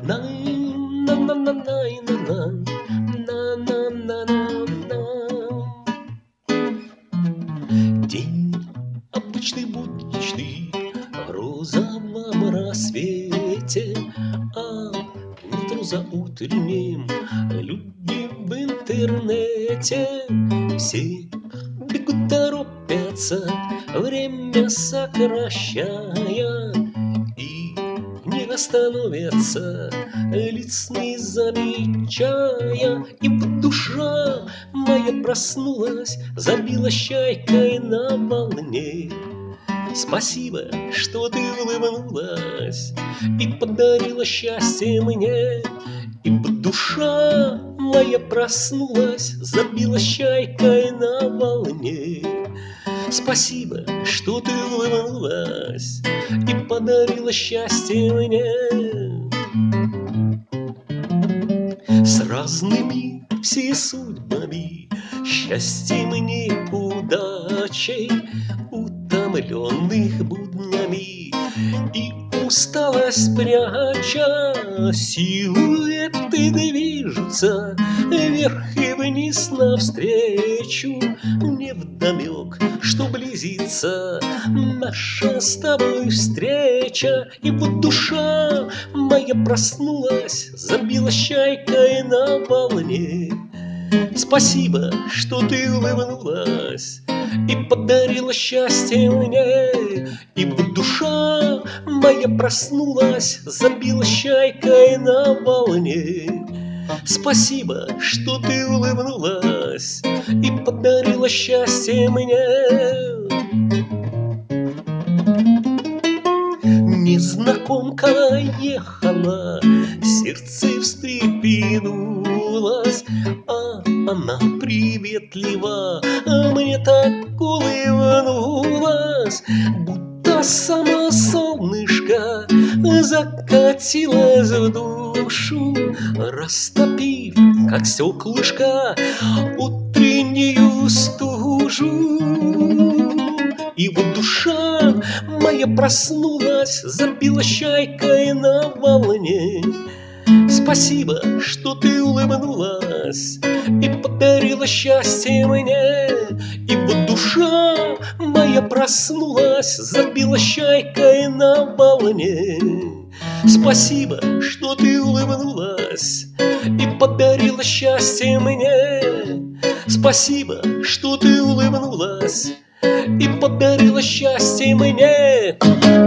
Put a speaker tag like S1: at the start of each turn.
S1: на на на на на на на на на. День обычный, будничный, в розовом рассвете, а утро за утренним люди в интернете. Все бегут, торопятся, время сокращая, и не остановятся, лиц не замечая. И вот душа моя проснулась, забилась чайкой на волне. Спасибо, что ты улыбнулась и подарила счастье мне. И вот душа моя проснулась, забилась чайкой на волне. Спасибо, что ты улыбнулась и подарила счастье мне. С разными все судьбами, счастьем и неудачей, утомленных буднями и усталость пряча, силуэты движутся вверх и вниз навстречу. Невдомек, что близится наша с тобой встреча. И вот душа моя проснулась, забилась чайкой на волне. Спасибо, что ты улыбнулась и подарила счастье мне. И вот душа моя проснулась, забилась чайкой на волне. Спасибо, что ты улыбнулась и подарила счастье мне. Незнакомка ехала, сердце встрепенулось, а она приветлива мне так улыбнулась, будто само солнышко закатилось в душу, растопив, как стеклышко, утреннюю стужу. И вот душа моя проснулась, забилась чайкой на волне. Спасибо, что ты улыбнулась и подарила счастье мне. И вот душа моя проснулась, забилась чайкой на волне. Спасибо, что ты улыбнулась и подарила счастье мне. Спасибо, что ты улыбнулась и подарила счастье мне.